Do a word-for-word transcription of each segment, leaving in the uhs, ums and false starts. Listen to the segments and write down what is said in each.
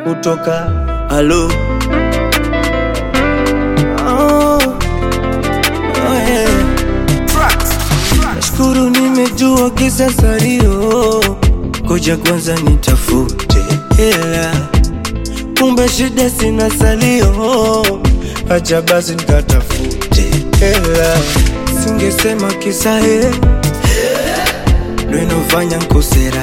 kutoka halo. Oh, oh yeah. Nashukuru nimejua kisa salio, koja kwanza nitafute hela, kumbe shida sina salio, acha basi nikatafute hela. Singesema kisa he ndo inofanya nkosera,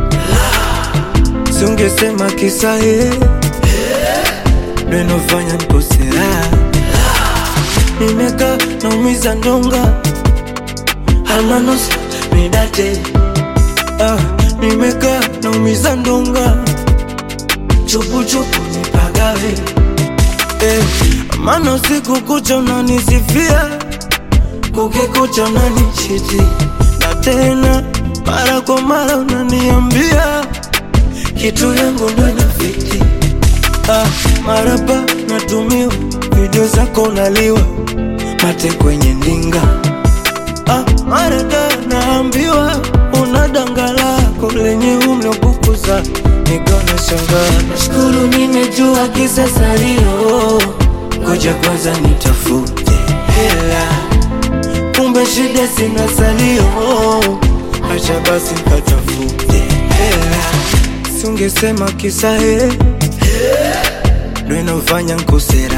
singesema kisa he ndo inofanya nkosera. Nimeka naumiza ndonga almanos midate, ah, nimeka naumiza ndonga chupu chupu nipagawe, eh, mano siku kucha unanisifia, kukikucha unanichiti, na tena mara kwa mara unaniambia kitu yangu ndo inafiti. Ah, marapa natumiwa, video zako unaliwa, mate kwenye ndinga. Ah, marada naambiwa una danga lako lenye umlokukuza, nikona shangaa. Nashukuru nimejua kisa salio, ngoja kwanza nitafute hela, kumbe shida sina salio, acha basi nikatafute hela. Singesema kisa he ndo inofanya nkosera,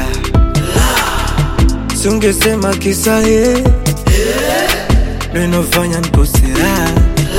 singesema kisa he ndo inofanya nkosera.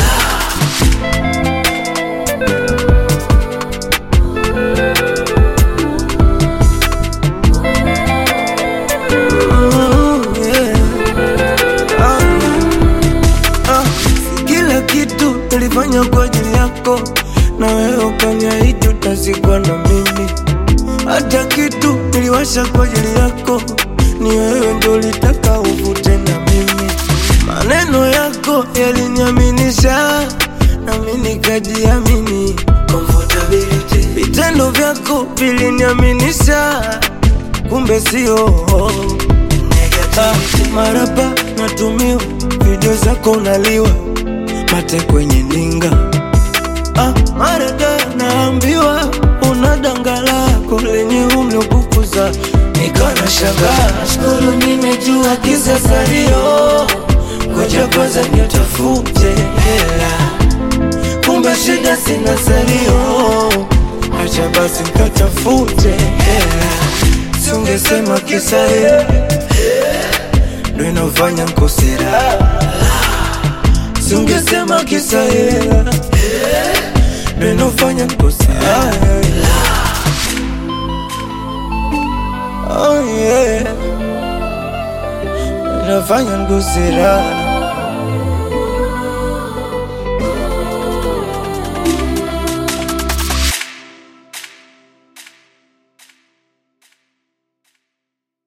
Nilifanya kwa ajili yako, na wewe ukaniahidi utazikwa na mimi. Hata kitu niliwasha kwa ajili yako, ni wewe ndo ulitaka uvute na mimi. Maneno yako yaliniaminisha, na mimi nikajiamini. Comfortability, vitendo vyako viliniaminisha, kumbe sio. Ah, marapa natumiwa, video zako unaliwa, mate kwenye ndinga. Ah, marada naambiwa una danga lako lenye umlokukuza, nikona shangaa. Nashukuru nimejua kisa salio, ngoja kwanza nitafute hela, kumbe shida sina salio, acha basi nikatafute hela. Singesema kisa he ndo inofanya nkosera, singesema kisa hela ndo inofanya nkosera. Oh yeah, inofanya nkosera.